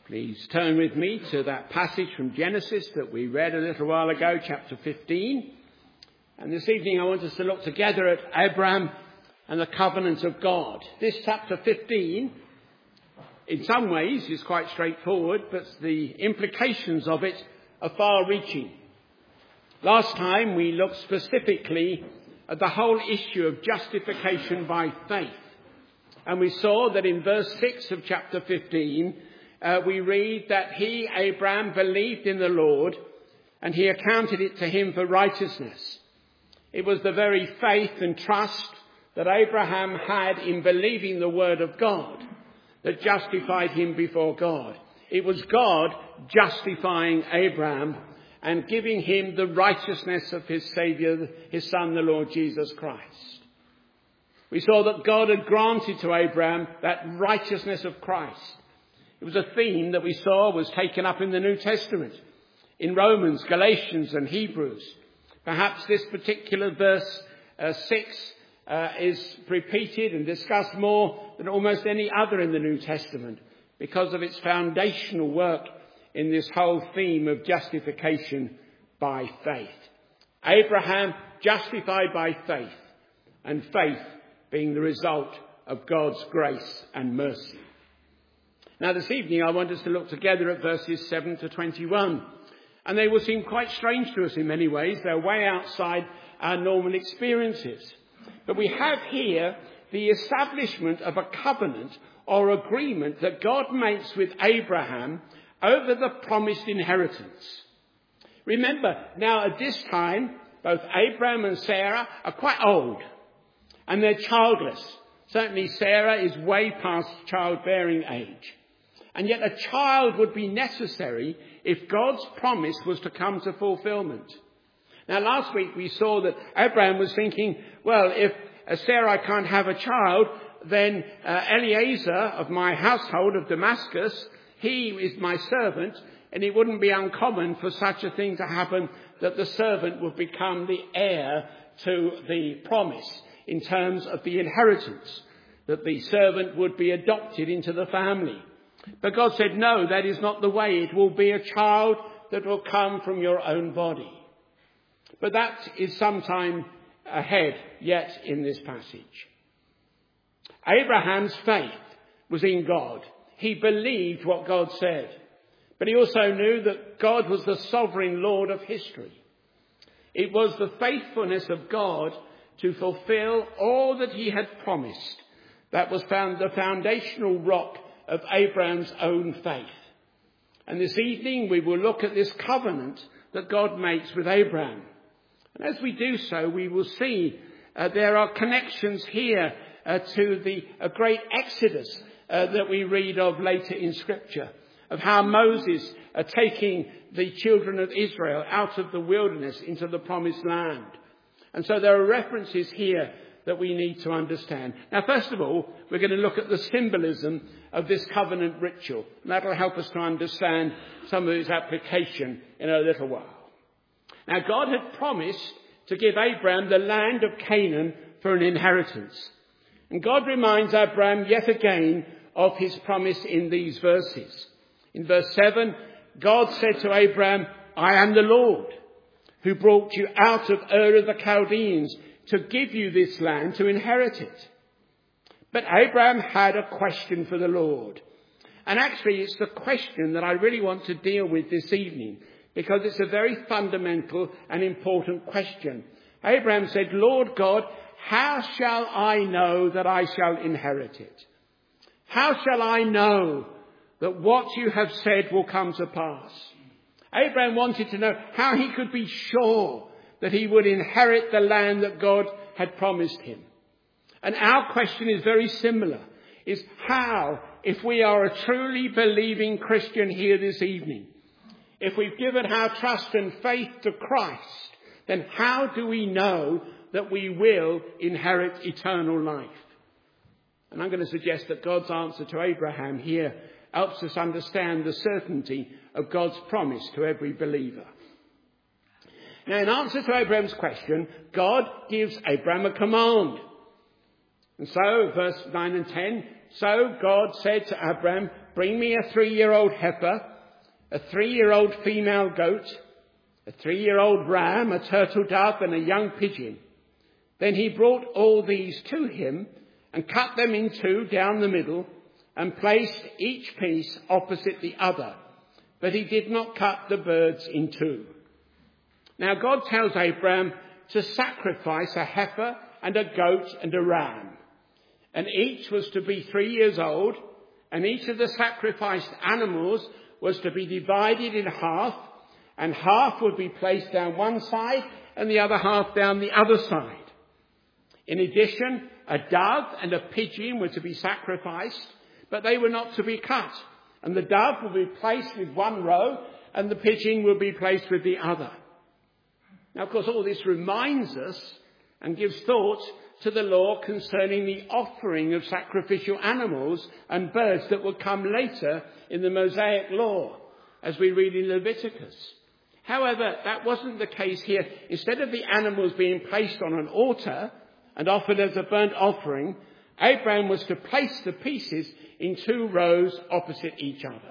Please turn with me to that passage from Genesis that we read a little while ago, chapter 15. And this evening I want us to look together at Abraham and the covenant of God. This chapter 15, in some ways, is quite straightforward, but the implications of it are far-reaching. Last time we looked specifically at the whole issue of justification by faith. And we saw that in verse 6 of chapter 15, we read that he, Abraham, believed in the Lord and he accounted it to him for righteousness. It was the very faith and trust that Abraham had in believing the word of God that justified him before God. It was God justifying Abraham and giving him the righteousness of his Saviour, his Son, the Lord Jesus Christ. We saw that God had granted to Abraham that righteousness of Christ. It was a theme that we saw was taken up in the New Testament, in Romans, Galatians and Hebrews. Perhaps this particular verse 6 is repeated and discussed more than almost any other in the New Testament because of its foundational work in this whole theme of justification by faith. Abraham justified by faith, and faith being the result of God's grace and mercy. Now this evening I want us to look together at verses 7 to 21. And they will seem quite strange to us in many ways. They're way outside our normal experiences. But we have here the establishment of a covenant or agreement that God makes with Abraham over the promised inheritance. Remember, now at this time, both Abraham and Sarah are quite old. And they're childless. Certainly Sarah is way past childbearing age. And yet a child would be necessary if God's promise was to come to fulfillment. Now last week we saw that Abraham was thinking, well, if Sarah can't have a child, then Eliezer of my household of Damascus, he is my servant, and it wouldn't be uncommon for such a thing to happen that the servant would become the heir to the promise in terms of the inheritance, that the servant would be adopted into the family. But God said, no, that is not the way. It will be a child that will come from your own body. But that is some time ahead yet in this passage. Abraham's faith was in God. He believed what God said. But he also knew that God was the sovereign Lord of history. It was the faithfulness of God to fulfill all that he had promised that was the foundational rock of Abraham's own faith. And this evening we will look at this covenant that God makes with Abraham. And as we do so, we will see there are connections here to the great Exodus that we read of later in Scripture, of how Moses taking the children of Israel out of the wilderness into the promised land. And so there are references here that we need to understand. Now, first of all, we're going to look at the symbolism of this covenant ritual. And that will help us to understand some of its application in a little while. Now, God had promised to give Abraham the land of Canaan for an inheritance. And God reminds Abraham yet again of his promise in these verses. In verse 7, God said to Abraham, I am the Lord who brought you out of Ur of the Chaldeans to give you this land to inherit it. But Abraham had a question for the Lord. And actually it's the question that I really want to deal with this evening, because it's a very fundamental and important question. Abraham said, Lord God, how shall I know that I shall inherit it? How shall I know that what you have said will come to pass? Abraham wanted to know how he could be sure that he would inherit the land that God had promised him. And our question is very similar, is how, if we are a truly believing Christian here this evening, if we've given our trust and faith to Christ, then how do we know that we will inherit eternal life? And I'm going to suggest that God's answer to Abraham here helps us understand the certainty of God's promise to every believer. Now, in answer to Abraham's question, God gives Abraham a command. And so, verse 9 and 10, so God said to Abraham, bring me a 3-year-old heifer, a 3-year-old female goat, a 3-year-old ram, a turtle dove, and a young pigeon. Then he brought all these to him and cut them in two down the middle and placed each piece opposite the other. But he did not cut the birds in two. Now God tells Abraham to sacrifice a heifer and a goat and a ram. And each was to be 3 years old, and each of the sacrificed animals was to be divided in half, and half would be placed down one side and the other half down the other side. In addition, a dove and a pigeon were to be sacrificed, but they were not to be cut. And the dove will be placed with one row, and the pigeon will be placed with the other. Now, of course, all this reminds us and gives thought to the law concerning the offering of sacrificial animals and birds that would come later in the Mosaic law, as we read in Leviticus. However, that wasn't the case here. Instead of the animals being placed on an altar and offered as a burnt offering, Abraham was to place the pieces in 2 rows opposite each other.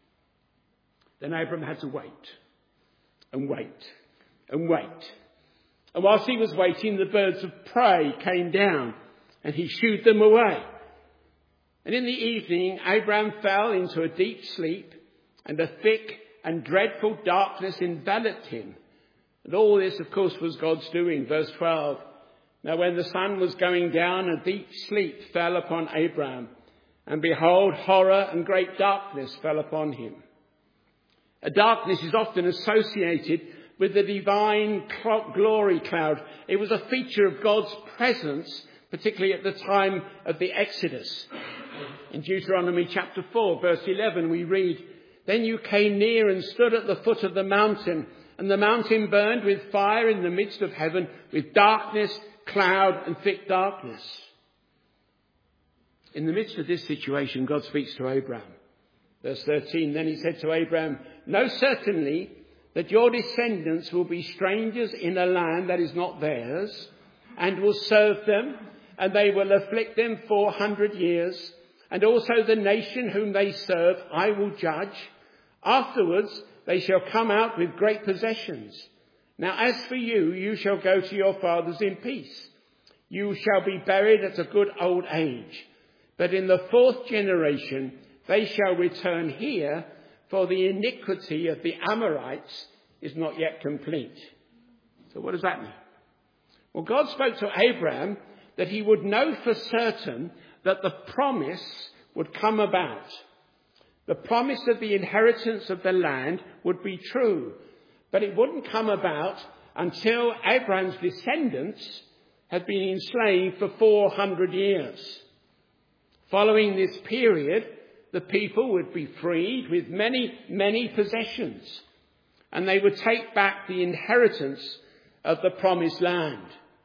Then Abraham had to wait and wait and wait. And whilst he was waiting, the birds of prey came down and he shooed them away. And in the evening, Abraham fell into a deep sleep, and a thick and dreadful darkness enveloped him. And all this, of course, was God's doing. Verse 12. Now when the sun was going down, a deep sleep fell upon Abraham, and behold, horror and great darkness fell upon him. A darkness is often associated with the divine glory cloud. It was a feature of God's presence, particularly at the time of the Exodus. In Deuteronomy chapter 4, verse 11, we read, Then you came near and stood at the foot of the mountain, and the mountain burned with fire in the midst of heaven, with darkness, cloud, and thick darkness. In the midst of this situation, God speaks to Abraham. Verse 13, Then he said to Abraham, Know certainly that your descendants will be strangers in a land that is not theirs, and will serve them, and they will afflict them 400 years, and also the nation whom they serve I will judge. Afterwards they shall come out with great possessions. Now as for you, you shall go to your fathers in peace. You shall be buried at a good old age. But in the 4th generation they shall return here, for the iniquity of the Amorites is not yet complete. So what does that mean? Well, God spoke to Abraham that he would know for certain that the promise would come about. The promise of the inheritance of the land would be true, but it wouldn't come about until Abraham's descendants had been enslaved for 400 years. Following this period, the people would be freed with many, many possessions, and they would take back the inheritance of the promised land.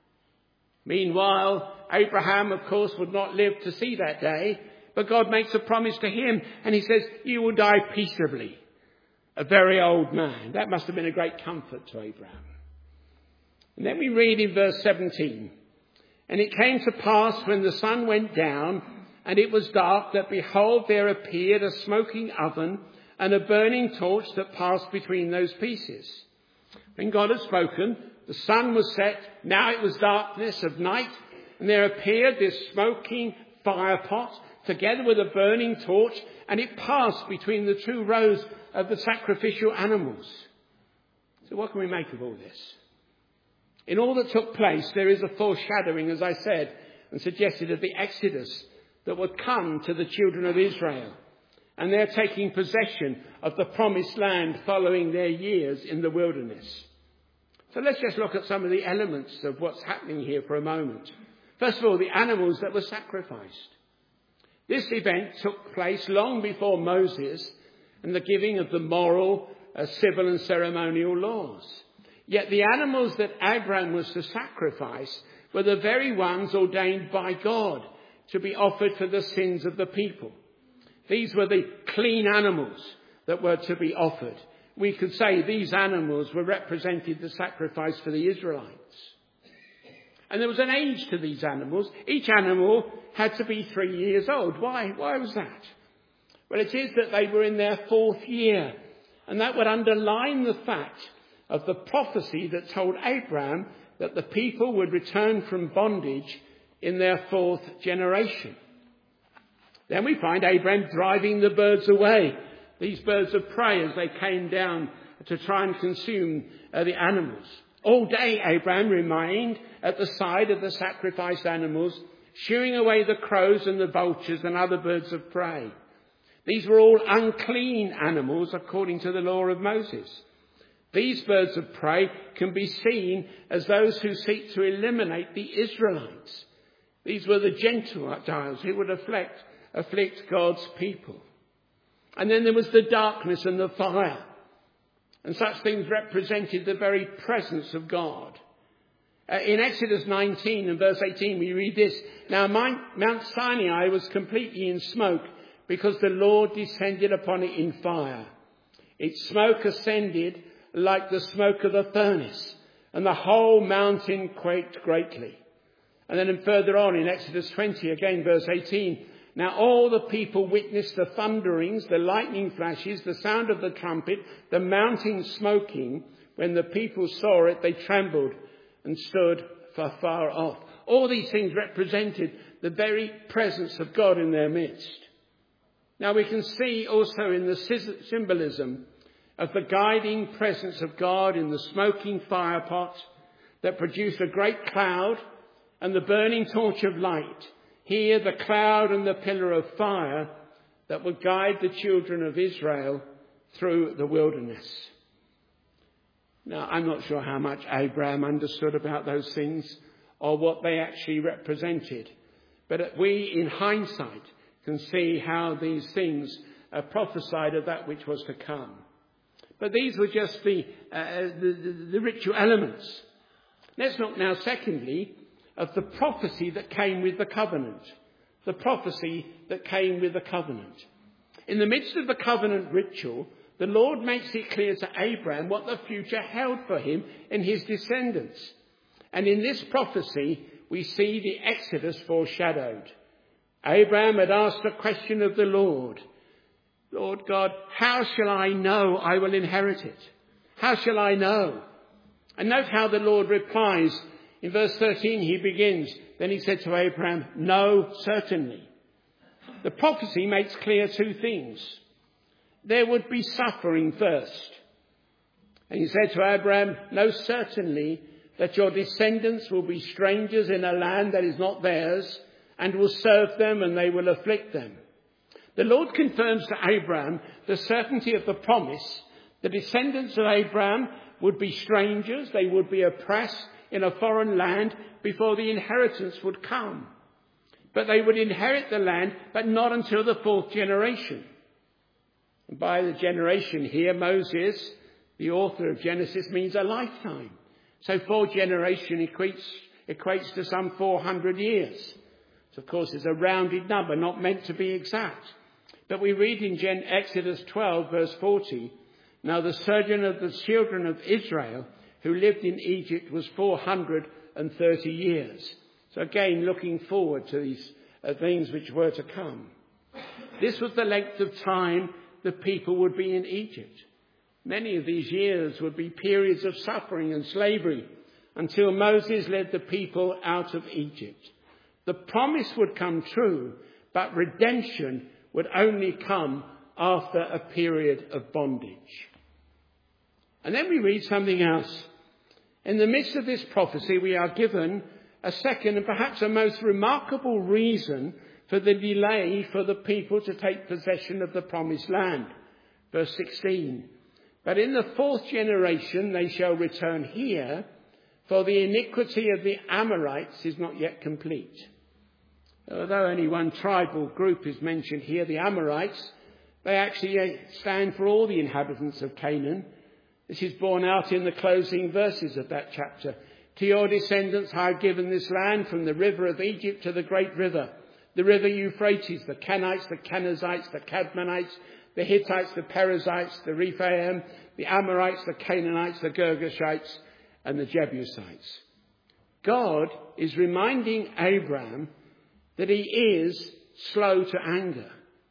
Meanwhile, Abraham, of course, would not live to see that day, but God makes a promise to him, and he says, You will die peaceably, a very old man. That must have been a great comfort to Abraham. And then we read in verse 17, And it came to pass when the sun went down, and it was dark, that behold, there appeared a smoking oven and a burning torch that passed between those pieces. When God had spoken, the sun was set, now it was darkness of night, and there appeared this smoking fire pot together with a burning torch, and it passed between the 2 rows of the sacrificial animals. So what can we make of all this? In all that took place, there is a foreshadowing, as I said and suggested, of the Exodus that would come to the children of Israel. And they're taking possession of the promised land following their years in the wilderness. So let's just look at some of the elements of what's happening here for a moment. First of all, the animals that were sacrificed. This event took place long before Moses and the giving of the moral, civil and ceremonial laws. Yet the animals that Abraham was to sacrifice were the very ones ordained by God to be offered for the sins of the people. These were the clean animals that were to be offered. We could say these animals were represented the sacrifice for the Israelites. And there was an age to these animals. Each animal had to be 3 years old. Why was that? Well, it is that they were in their 4th year, and that would underline the fact of the prophecy that told Abraham that the people would return from bondage in their 4th generation. Then we find Abraham driving the birds away, these birds of prey, as they came down to try and consume the animals. All day Abraham remained at the side of the sacrificed animals, shooing away the crows and the vultures and other birds of prey. These were all unclean animals according to the law of Moses. These birds of prey can be seen as those who seek to eliminate the Israelites. These were the Gentiles who would afflict God's people. And then there was the darkness and the fire. And such things represented the very presence of God. In Exodus 19 and verse 18 we read this: "Now Mount Sinai was completely in smoke, because the Lord descended upon it in fire. Its smoke ascended like the smoke of a furnace, and the whole mountain quaked greatly." And then further on in Exodus 20, again verse 18, "Now all the people witnessed the thunderings, the lightning flashes, the sound of the trumpet, the mountain smoking. When the people saw it, they trembled and stood far off." All these things represented the very presence of God in their midst. Now we can see also in the symbolism of the guiding presence of God in the smoking fire pot that produced a great cloud and the burning torch of light. Here the cloud and the pillar of fire that would guide the children of Israel through the wilderness. Now, I'm not sure how much Abraham understood about those things or what they actually represented. But we, in hindsight, can see how these things prophesied of that which was to come. But these were just the ritual elements. Let's look now, secondly, of the prophecy that came with the covenant. The prophecy that came with the covenant. In the midst of the covenant ritual, the Lord makes it clear to Abraham what the future held for him and his descendants. And in this prophecy, we see the Exodus foreshadowed. Abraham had asked a question of the Lord. "Lord God, how shall I know I will inherit it? How shall I know?" And note how the Lord replies. In verse 13 he begins, "Then he said to Abraham, 'No, certainly.'" The prophecy makes clear 2 things. There would be suffering first. And he said to Abraham, "Know certainly that your descendants will be strangers in a land that is not theirs, and will serve them, and they will afflict them." The Lord confirms to Abraham the certainty of the promise. The descendants of Abraham would be strangers. They would be oppressed in a foreign land before the inheritance would come. But they would inherit the land, but not until the 4th generation. And by the generation here, Moses, the author of Genesis, means a lifetime. So 4 generation equates to some 400 years. So of course it's a rounded number, not meant to be exact. But we read in Exodus 12 verse 40, "Now the sojourn of the children of Israel who lived in Egypt was 430 years." So again, looking forward to these things which were to come. This was the length of time the people would be in Egypt. Many of these years would be periods of suffering and slavery until Moses led the people out of Egypt. The promise would come true, but redemption would only come after a period of bondage. And then we read something else. In the midst of this prophecy, we are given a second and perhaps a most remarkable reason for the delay for the people to take possession of the promised land. Verse 16, "But in the 4th generation they shall return here, for the iniquity of the Amorites is not yet complete." Although only one tribal group is mentioned here, the Amorites, they actually stand for all the inhabitants of Canaan. This is borne out in the closing verses of that chapter. "To your descendants I have given this land from the river of Egypt to the great river, the river Euphrates, the Kenites, the Kenizzites, the Kadmonites, the Hittites, the Perizzites, the Rephaim, the Amorites, the Canaanites, the Girgashites, and the Jebusites." God is reminding Abraham that he is slow to anger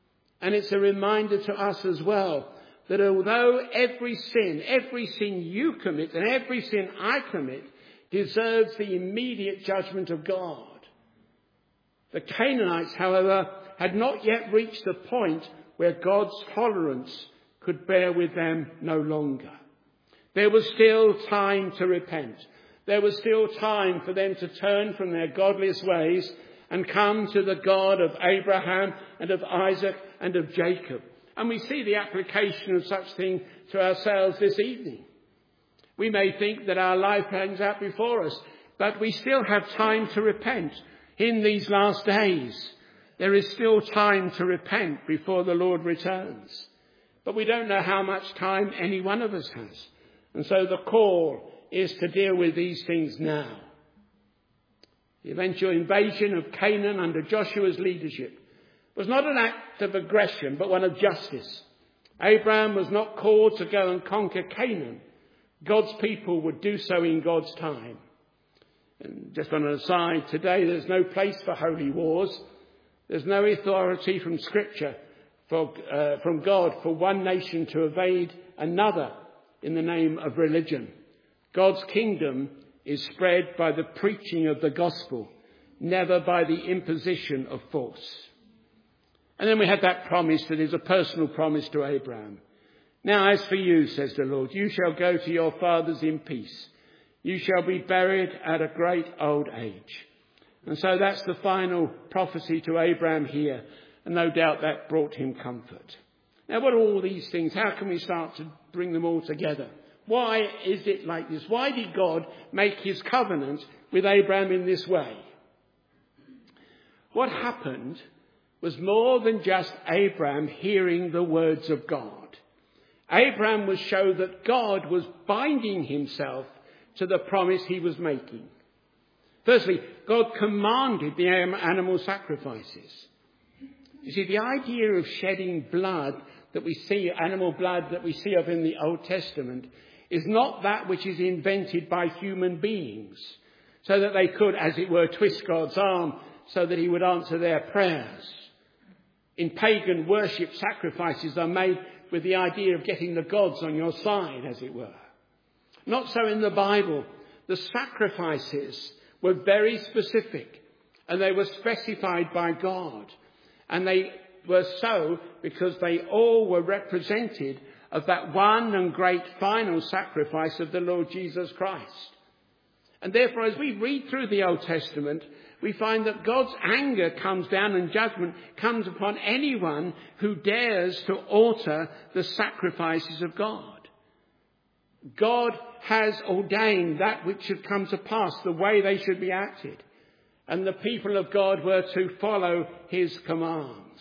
And it's a reminder to us as well that although every sin you commit and every sin I commit deserves the immediate judgment of God. The Canaanites, however, had not yet reached the point where God's tolerance could bear with them no longer. There was still time to repent. There was still time for them to turn from their godless ways and come to the God of Abraham and of Isaac and of Jacob. And we see the application of such thing to ourselves this evening. We may think that our life hangs out before us, but we still have time to repent in these last days. There is still time to repent before the Lord returns. But we don't know how much time any one of us has. And so the call is to deal with these things now. The eventual invasion of Canaan under Joshua's leadership was not an act of aggression, but one of justice. Abraham was not called to go and conquer Canaan. God's people would do so in God's time. And just on an aside, today there's no place for holy wars. There's no authority from Scripture from God for one nation to invade another in the name of religion. God's kingdom is spread by the preaching of the gospel, never by the imposition of force. And then we have that promise that is a personal promise to Abraham. Now, as for you, says the Lord, you shall go to your fathers in peace. You shall be buried at a great old age. And so that's the final prophecy to Abraham here. And no doubt that brought him comfort. Now, what are all these things? How can we start to bring them all together? Why is it like this? Why did God make his covenant with Abraham in this way? What happened was more than just Abraham hearing the words of God. Abraham was shown that God was binding himself to the promise he was making. Firstly, God commanded the animal sacrifices. You see, the idea of shedding blood that we see, animal blood that we see of in the Old Testament, is not that which is invented by human beings, so that they could, as it were, twist God's arm so that he would answer their prayers. In pagan worship, sacrifices are made with the idea of getting the gods on your side, as it were. Not so in the Bible. The sacrifices were very specific, and they were specified by God. And they were so because they all were represented of that one and great final sacrifice of the Lord Jesus Christ. And therefore, as we read through the Old Testament, we find that God's anger comes down and judgment comes upon anyone who dares to alter the sacrifices of God. God has ordained that which should come to pass, the way they should be acted. And the people of God were to follow his commands.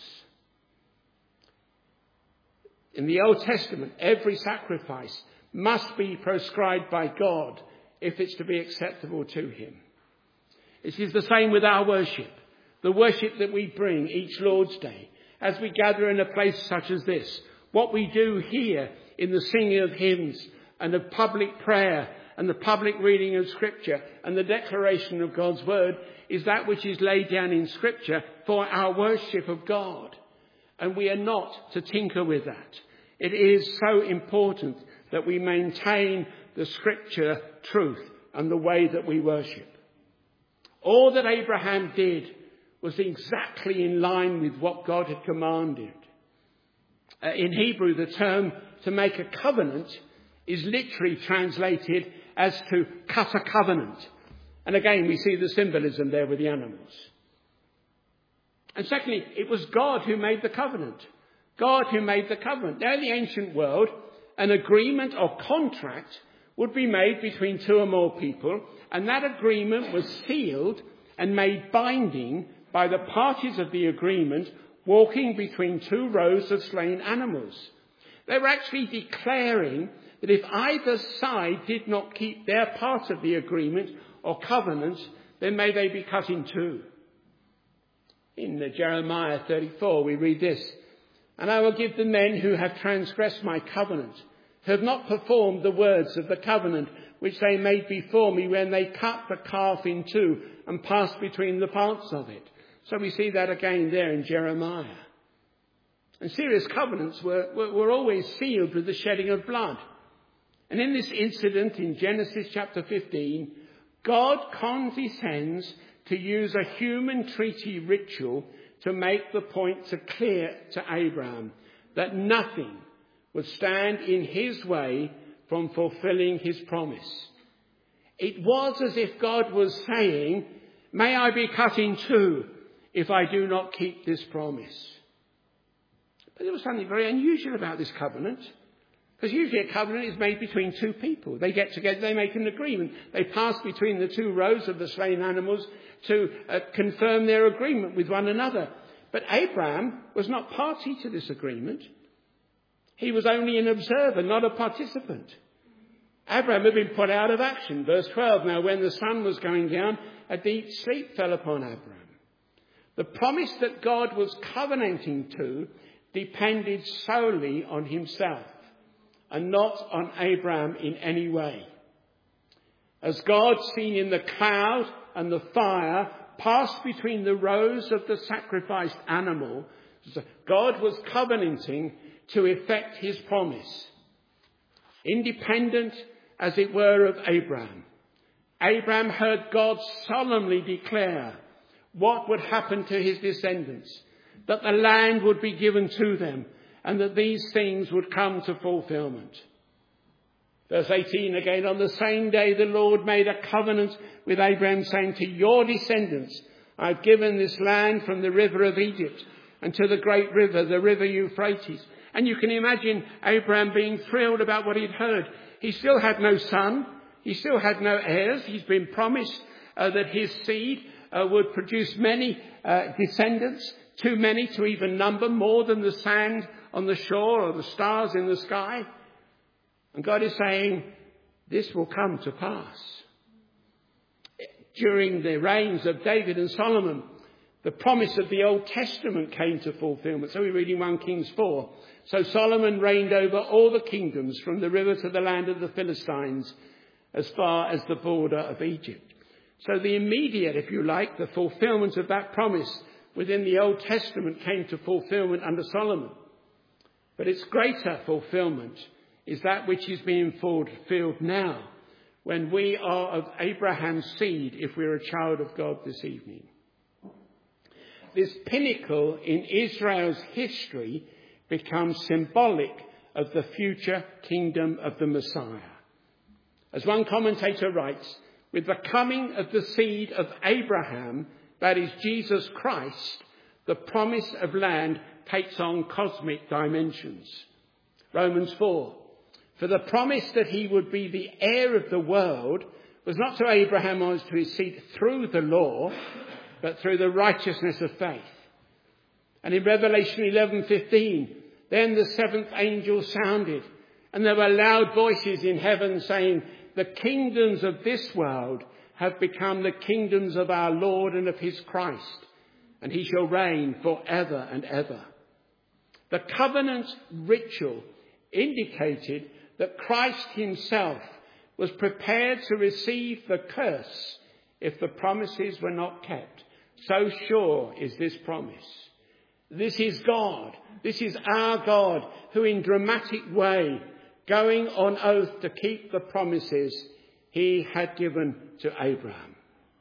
In the Old Testament, every sacrifice must be prescribed by God if it's to be acceptable to him. It is the same with our worship, the worship that we bring each Lord's Day as we gather in a place such as this. What we do here in the singing of hymns and the public prayer and the public reading of Scripture and the declaration of God's word is that which is laid down in Scripture for our worship of God. And we are not to tinker with that. It is so important that we maintain the Scripture truth and the way that we worship. All that Abraham did was exactly in line with what God had commanded. In Hebrew, the term to make a covenant is literally translated as to cut a covenant. And again, we see the symbolism there with the animals. And secondly, it was God who made the covenant. God who made the covenant. Now, in the ancient world, an agreement or contract would be made between two or more people, and that agreement was sealed and made binding by the parties of the agreement walking between two rows of slain animals. They were actually declaring that if either side did not keep their part of the agreement or covenant, then may they be cut in two. In Jeremiah 34, we read this: "And I will give the men who have transgressed my covenant, who have not performed the words of the covenant which they made before me when they cut the calf in two and passed between the parts of it." So we see that again there in Jeremiah. And serious covenants were always sealed with the shedding of blood. And in this incident in Genesis chapter 15, God condescends to use a human treaty ritual to make the point clear to Abraham that nothing would stand in his way from fulfilling his promise. It was as if God was saying, may I be cut in two if I do not keep this promise. But there was something very unusual about this covenant. Because usually a covenant is made between two people. They get together, they make an agreement. They pass between the two rows of the slain animals to confirm their agreement with one another. But Abraham was not party to this agreement. He was only an observer, not a participant. Abraham had been put out of action. Verse 12, now when the sun was going down, a deep sleep fell upon Abraham. The promise that God was covenanting to depended solely on himself and not on Abraham in any way. As God, seen in the cloud and the fire, passed between the rows of the sacrificed animal, God was covenanting to effect his promise. Independent, as it were, of Abraham. Abraham heard God solemnly declare what would happen to his descendants, that the land would be given to them, and that these things would come to fulfillment. Verse 18 again, on the same day the Lord made a covenant with Abraham, saying, to your descendants I have given this land from the river of Egypt and to the great river, the river Euphrates. And you can imagine Abraham being thrilled about what he'd heard. He still had no son. He still had no heirs. He's been promised that his seed would produce many descendants, too many to even number, more than the sand on the shore or the stars in the sky. And God is saying, this will come to pass. During the reigns of David and Solomon, the promise of the Old Testament came to fulfillment. So we read in 1 Kings 4. So Solomon reigned over all the kingdoms from the river to the land of the Philistines as far as the border of Egypt. So the immediate, if you like, the fulfillment of that promise within the Old Testament came to fulfillment under Solomon. But its greater fulfillment is that which is being fulfilled now when we are of Abraham's seed, if we're a child of God this evening. This pinnacle in Israel's history becomes symbolic of the future kingdom of the Messiah. As one commentator writes, with the coming of the seed of Abraham, that is Jesus Christ, the promise of land takes on cosmic dimensions. Romans 4. For the promise that he would be the heir of the world was not to Abraham or to his seed through the law, but through the righteousness of faith. And in Revelation 11:15, then the seventh angel sounded, and there were loud voices in heaven saying, the kingdoms of this world have become the kingdoms of our Lord and of his Christ, and he shall reign forever and ever. The covenant ritual indicated that Christ himself was prepared to receive the curse if the promises were not kept. So sure is this promise. This is God. This is our God who in dramatic way, going on oath to keep the promises he had given to Abraham.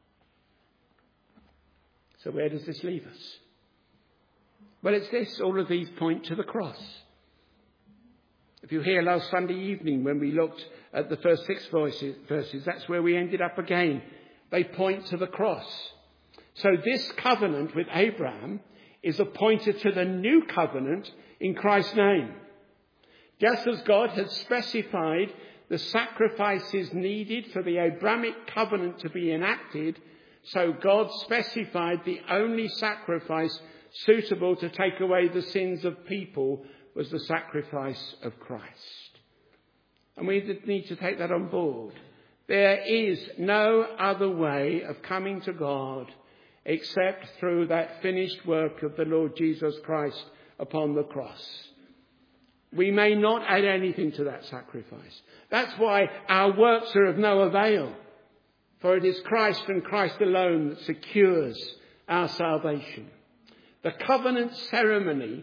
So where does this leave us? Well, it's this. All of these point to the cross. If you were here last Sunday evening when we looked at the first 6 verses, that's where we ended up again. They point to the cross. So this covenant with Abraham is appointed to the new covenant in Christ's name. Just as God had specified the sacrifices needed for the Abrahamic covenant to be enacted, so God specified the only sacrifice suitable to take away the sins of people was the sacrifice of Christ. And we need to take that on board. There is no other way of coming to God except through that finished work of the Lord Jesus Christ upon the cross. We may not add anything to that sacrifice. That's why our works are of no avail. For it is Christ and Christ alone that secures our salvation. The covenant ceremony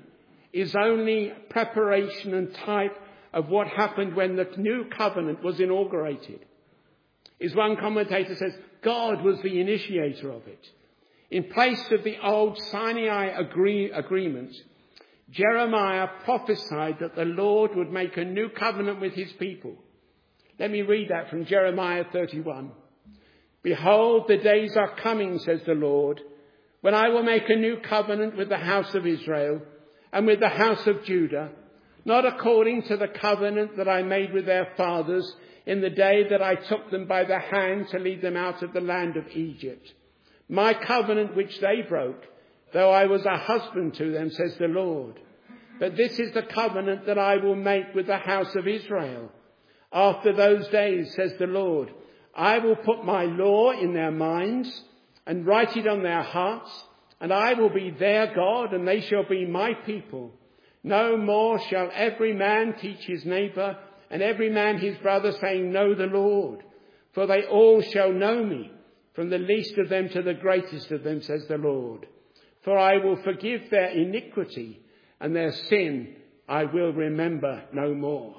is only preparation and type of what happened when the new covenant was inaugurated. As one commentator says, God was the initiator of it. In place of the old Sinai agreement, Jeremiah prophesied that the Lord would make a new covenant with his people. Let me read that from Jeremiah 31. Behold, the days are coming, says the Lord, when I will make a new covenant with the house of Israel and with the house of Judah, not according to the covenant that I made with their fathers in the day that I took them by the hand to lead them out of the land of Egypt. My covenant which they broke, though I was a husband to them, says the Lord. But this is the covenant that I will make with the house of Israel. After those days, says the Lord, I will put my law in their minds and write it on their hearts, and I will be their God, and they shall be my people. No more shall every man teach his neighbour, and every man his brother, saying, Know the Lord. For they all shall know me, from the least of them to the greatest of them, says the Lord. For I will forgive their iniquity, and their sin I will remember no more.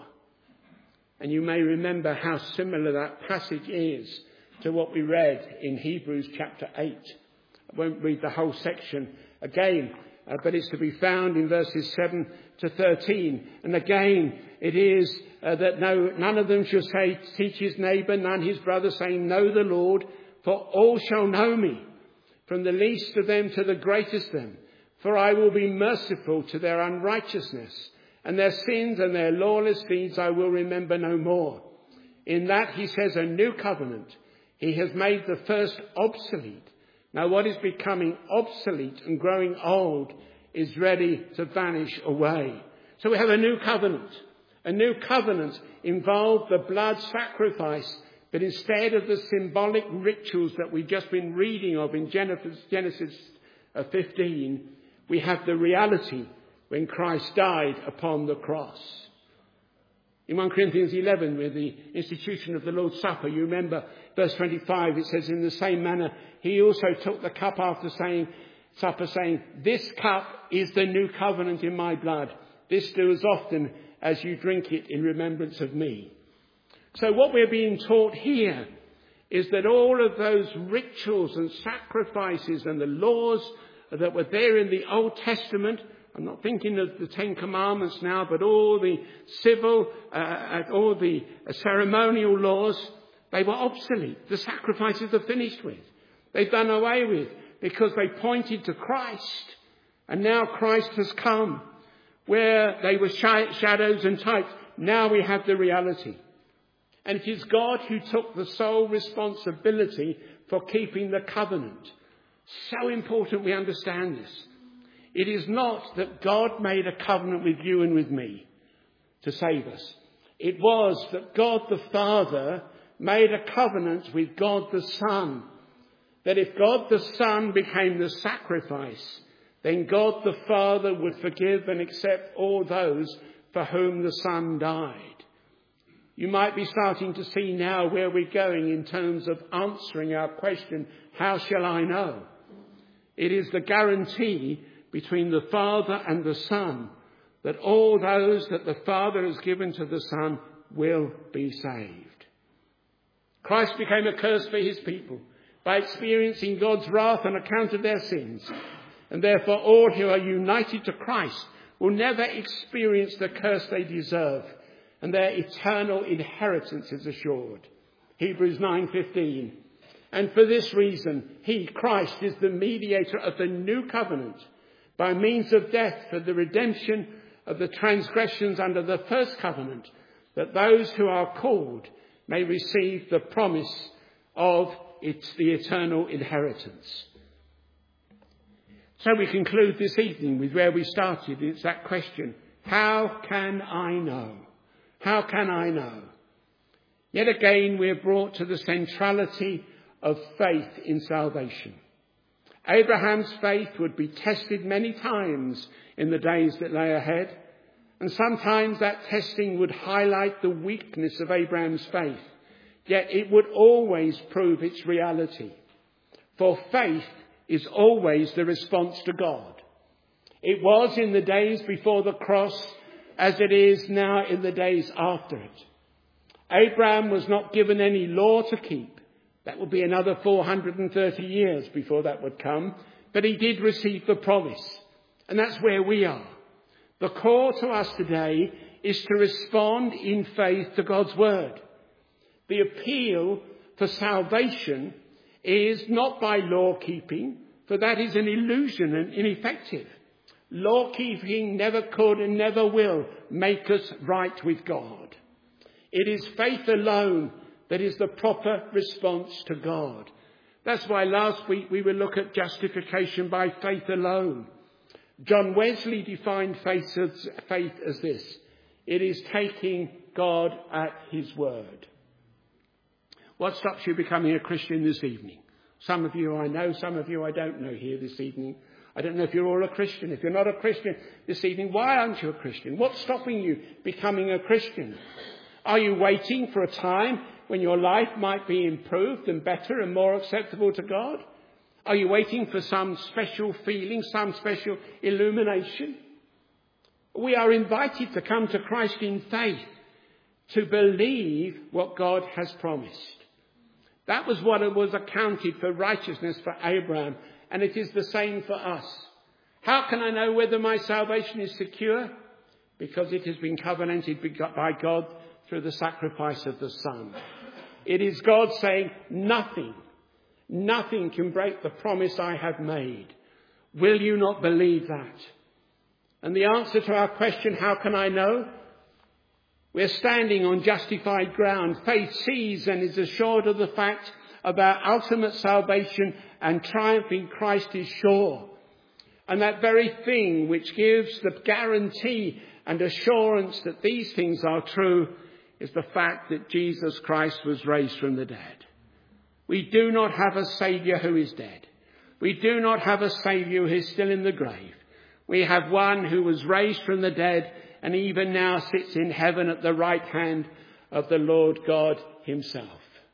And you may remember how similar that passage is to what we read in Hebrews chapter 8. I won't read the whole section again, but it's to be found in verses 7 to 13. And again, it is that none of them shall say, teach his neighbour, none his brother, saying, Know the Lord, for all shall know me, from the least of them to the greatest of them. For I will be merciful to their unrighteousness, and their sins and their lawless deeds I will remember no more. In that, he says, a new covenant. He has made the first obsolete. Now what is becoming obsolete and growing old is ready to vanish away. So we have a new covenant. A new covenant involved the blood sacrifice, but instead of the symbolic rituals that we've just been reading of in Genesis 15, we have the reality when Christ died upon the cross. In 1 Corinthians 11, with the institution of the Lord's Supper, you remember verse 25, it says, in the same manner, he also took the cup after supper, saying, This cup is the new covenant in my blood. This do as often as you drink it in remembrance of me. So what we're being taught here is that all of those rituals and sacrifices and the laws that were there in the Old Testament, I'm not thinking of the Ten Commandments now, but all the civil, all the ceremonial laws, they were obsolete. The sacrifices are finished with. They've done away with because they pointed to Christ. And now Christ has come. Where they were shadows and types, now we have the reality. And it is God who took the sole responsibility for keeping the covenant. So important we understand this. It is not that God made a covenant with you and with me to save us. It was that God the Father made a covenant with God the Son. That if God the Son became the sacrifice, then God the Father would forgive and accept all those for whom the Son died. You might be starting to see now where we're going in terms of answering our question, how shall I know? It is the guarantee between the Father and the Son that all those that the Father has given to the Son will be saved. Christ became a curse for his people by experiencing God's wrath on account of their sins. And therefore all who are united to Christ will never experience the curse they deserve, and their eternal inheritance is assured. Hebrews 9:15. And for this reason, he, Christ, is the mediator of the new covenant by means of death for the redemption of the transgressions under the first covenant, that those who are called may receive the promise of the eternal inheritance. So we conclude this evening with where we started. It's that question, how can I know? How can I know? Yet again, we're brought to the centrality of faith in salvation. Abraham's faith would be tested many times in the days that lay ahead. And sometimes that testing would highlight the weakness of Abraham's faith. Yet it would always prove its reality. For faith is always the response to God. It was in the days before the cross as it is now in the days after it. Abraham was not given any law to keep. That would be another 430 years before that would come. But he did receive the promise. And that's where we are. The call to us today is to respond in faith to God's word. The appeal for salvation is not by law keeping, for that is an illusion and ineffective. Law keeping never could and never will make us right with God. It is faith alone that is the proper response to God. That's why last week we will look at justification by faith alone. John Wesley defined faith as this. It is taking God at his word. What stops you becoming a Christian this evening? Some of you I know, some of you I don't know here this evening. I don't know if you're all a Christian. If you're not a Christian this evening, why aren't you a Christian? What's stopping you becoming a Christian? Are you waiting for a time when your life might be improved and better and more acceptable to God? Are you waiting for some special feeling, some special illumination? We are invited to come to Christ in faith, to believe what God has promised. That was what it was accounted for righteousness for Abraham, and it is the same for us. How can I know whether my salvation is secure? Because it has been covenanted by God through the sacrifice of the Son. It is God saying, nothing can break the promise I have made. Will you not believe that? And the answer to our question, how can I know? We're standing on justified ground. Faith sees and is assured of the fact of our ultimate salvation, and triumph in Christ is sure. And that very thing which gives the guarantee and assurance that these things are true is the fact that Jesus Christ was raised from the dead. We do not have a Saviour who is dead. We do not have a Saviour who is still in the grave. We have one who was raised from the dead and even now sits in heaven at the right hand of the Lord God himself.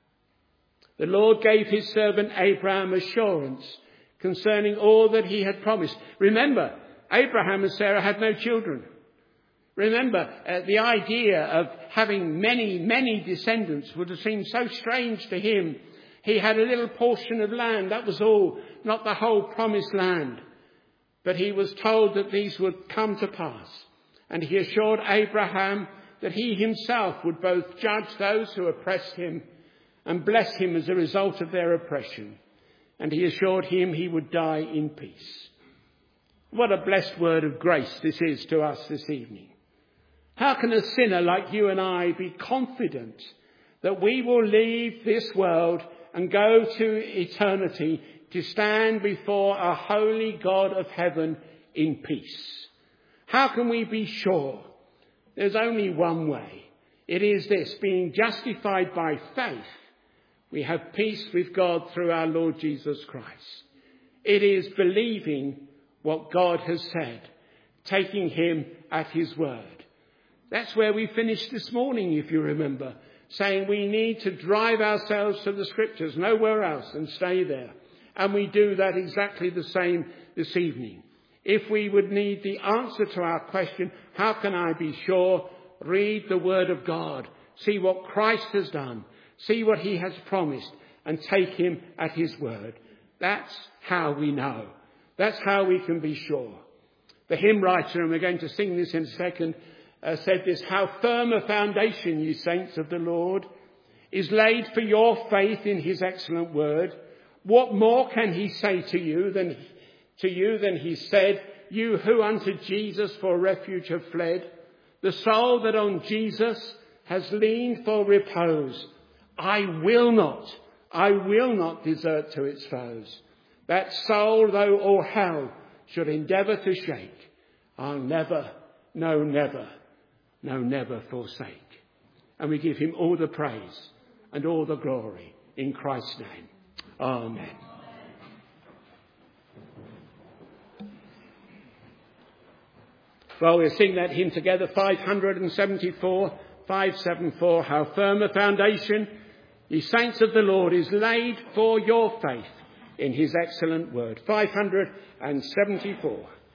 The Lord gave his servant Abraham assurance concerning all that he had promised. Remember, Abraham and Sarah had no children. Remember, the idea of having many descendants would have seemed so strange to him. He had a little portion of land, that was all, not the whole promised land. But he was told that these would come to pass. And he assured Abraham that he himself would both judge those who oppressed him and bless him as a result of their oppression. And he assured him he would die in peace. What a blessed word of grace this is to us this evening. How can a sinner like you and I be confident that we will leave this world and go to eternity to stand before a holy God of heaven in peace? How can we be sure? There's only one way. It is this: being justified by faith, we have peace with God through our Lord Jesus Christ. It is believing what God has said, taking him at his word. That's where we finished this morning, if you remember, saying we need to drive ourselves to the scriptures, nowhere else, and stay there. And we do that exactly the same this evening. If we would need the answer to our question, how can I be sure? Read the word of God. See what Christ has done. See what he has promised, and take him at his word. That's how we know. That's how we can be sure. The hymn writer, and we're going to sing this in a second, said this: how firm a foundation, ye saints of the Lord, is laid for your faith in his excellent word. What more can he say to you than he said, you who unto Jesus for refuge have fled? The soul that on Jesus has leaned for repose, I will not desert to its foes. That soul, though all hell should endeavour to shake, I'll never, no never forsake. And we give him all the praise and all the glory in Christ's name. Amen. Well, we'll sing that hymn together, 574, 574, how firm a foundation, ye saints of the Lord, is laid for your faith in his excellent word. 574.